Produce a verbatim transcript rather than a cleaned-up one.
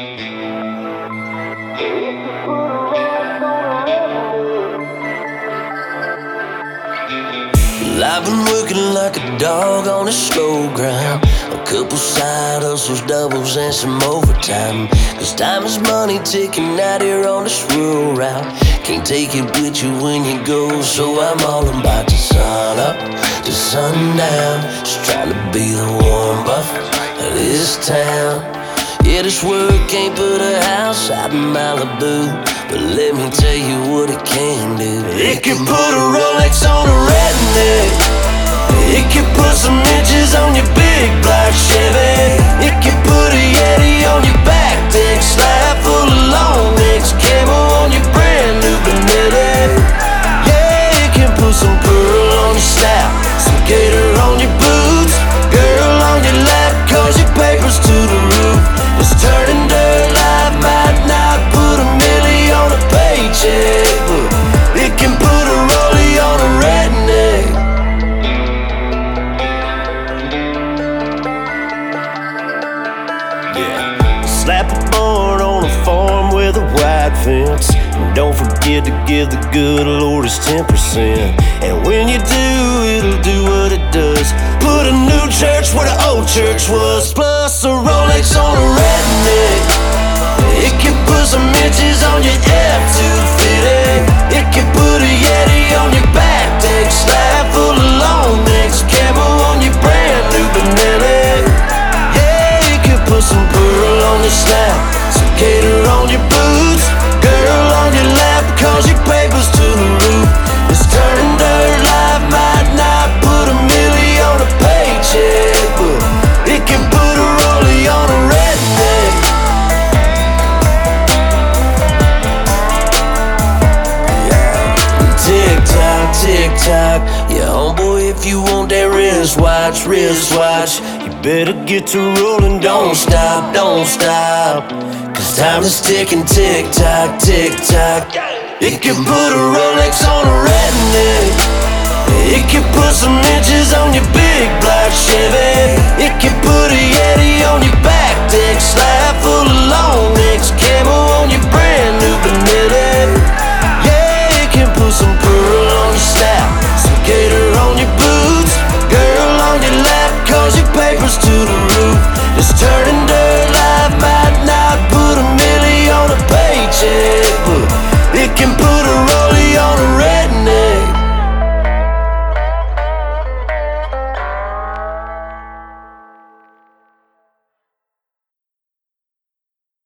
Well, I've been working like a dog on a slow grind. A couple side hustles, doubles, and some overtime. Cause time is money ticking out here on this rural route. Can't take it with you when you go, so I'm all about to sun up to sundown. Just trying to be the warm buff of this town. Yeah, this work can't put a house out in Malibu, but let me tell you what it can do. It can put a Rolex on a redneck. It can put some inches on your big black Chevy. It can put a Yeti on your back deck, slab full of long necks, camo on your brand new Benelli. Yeah, it can put some pearl on your snout, some gator on your boots, girl on your lap, cause your paper's to the roof. It's turning dirt, life might not put a milli on a paycheck, but it can put a rollie on a redneck. Yeah, slap a barn on a farm with a white fence, and don't forget to give the good Lord his ten percent. And when you do, it'll do what it does, put a new church where the old church was, plus a Rolex on a redneck. It can put some inches on your F two fifty. It can put a Yeti on your back deck, slab full of long necks, camo on your brand new Benelli. Yeah, it can put some pearl on your snout, some gator on your boots, girl on your lap, cause your paper's to the roof. It's turning dirt, life might not put a milli on a paycheck, but it can put a rollie on a redneck. Tick-tock, tick-tock, yeah, homeboy, if you want that wristwatch, wristwatch, you better get to rolling, don't stop, don't stop, cause time is ticking, tick-tock, tick-tock. It can put a Rolex on a redneck. It can put some inches on your big black Chevy. It can put a Yeti on your back deck, slab full of